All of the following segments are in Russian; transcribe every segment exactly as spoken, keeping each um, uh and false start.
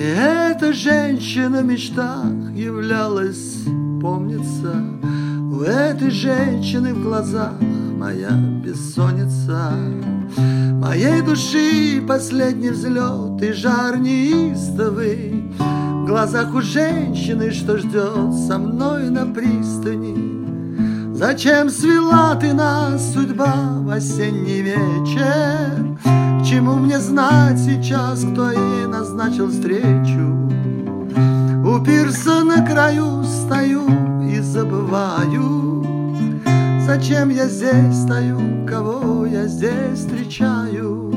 Мне эта женщина в мечтах являлась, помнится. У этой женщины в глазах моя бессонница. Моей души последний взлет и жар неистовый в глазах у женщины, что ждет со мной на пристани. Зачем свела ты нас, судьба, в осенний вечер? К чему мне знать сейчас, кто ей назначил встречу? У пирса на краю стою и забываю, зачем я здесь стою, кого я здесь встречаю.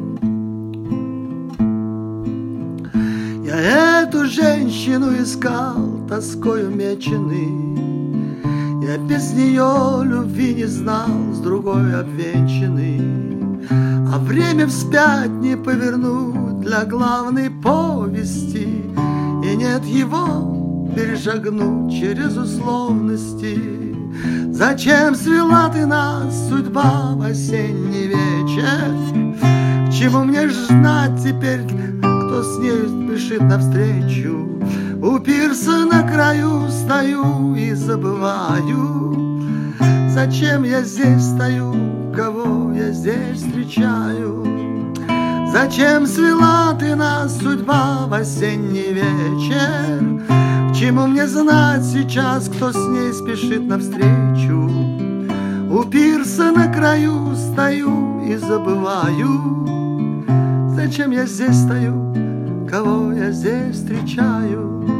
Я эту женщину искал тоскою меченый, я без нее любви не знал, с другой обвенчанный. А время вспять не повернуть для главной повести, и нет его перешагнуть через условности. Зачем свела ты нас, судьба, в осенний вечер? К чему мне знать теперь, кто с нею спешит навстречу? У пирса на краю стою и забываю, зачем я здесь стою, кого я здесь встречаю. Зачем свела ты нас, судьба, в осенний вечер? К чему мне знать сейчас, кто с ней спешит навстречу? У пирса на краю стою и забываю, зачем я здесь стою, кого я здесь встречаю.